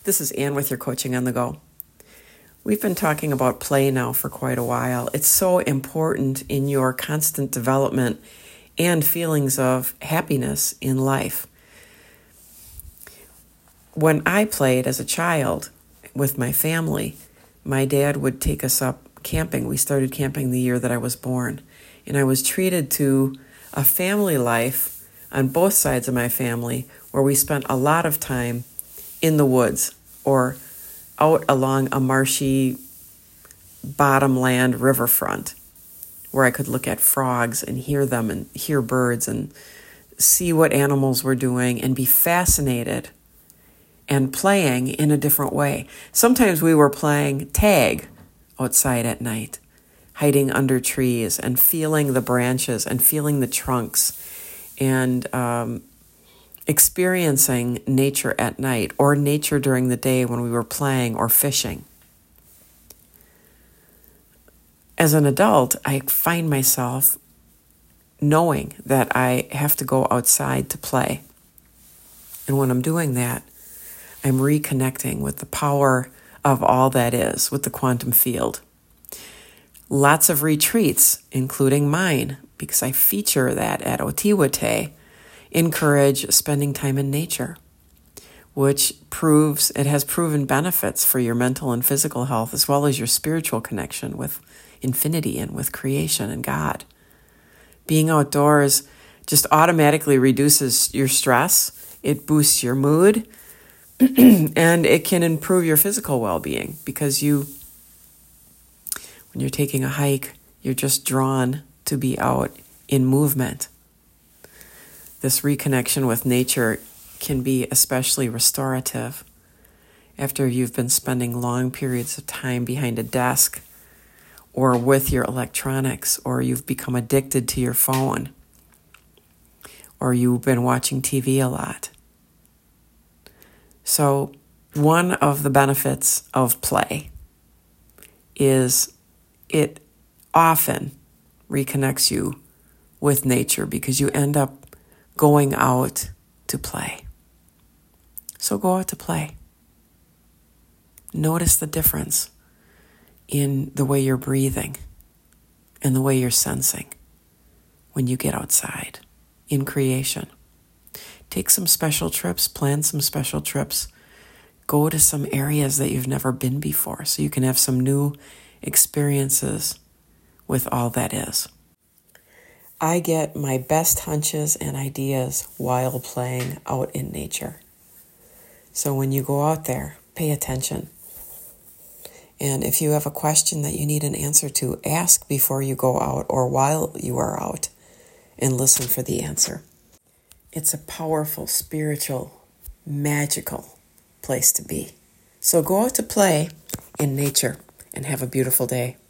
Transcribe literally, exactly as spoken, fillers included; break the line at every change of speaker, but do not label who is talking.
This is Ann with your Coaching on the Go. We've been talking about play now for quite a while. It's so important in your constant development and feelings of happiness in life. When I played as a child with my family, my dad would take us up camping. We started camping the year that I was born, and I was treated to a family life on both sides of my family where we spent a lot of time in the woods or out along a marshy bottomland riverfront where I could look at frogs and hear them and hear birds and see what animals were doing and be fascinated and playing in a different way. Sometimes we were playing tag outside at night, hiding under trees and feeling the branches and feeling the trunks and um, experiencing nature at night or nature during the day when we were playing or fishing. As an adult, I find myself knowing that I have to go outside to play. And when I'm doing that, I'm reconnecting with the power of all that is, with the quantum field. Lots of retreats, including mine, because I feature that at Otiwate, encourage spending time in nature, which proves it has proven benefits for your mental and physical health, as well as your spiritual connection with infinity and with creation and God. Being outdoors just automatically reduces your stress. It boosts your mood, and it can improve your physical well-being because you, when you're taking a hike, you're just drawn to be out in movement. This reconnection with nature can be especially restorative after you've been spending long periods of time behind a desk or with your electronics, or you've become addicted to your phone, or you've been watching T V a lot. So one of the benefits of play is it often reconnects you with nature because you end up going out to play. So go out to play. Notice the difference in the way you're breathing and the way you're sensing when you get outside in creation. Take some special trips, plan some special trips. Go to some areas that you've never been before so you can have some new experiences with all that is. I get my best hunches and ideas while playing out in nature. So when you go out there, pay attention. And if you have a question that you need an answer to, ask before you go out or while you are out and listen for the answer. It's a powerful, spiritual, magical place to be. So go out to play in nature and have a beautiful day.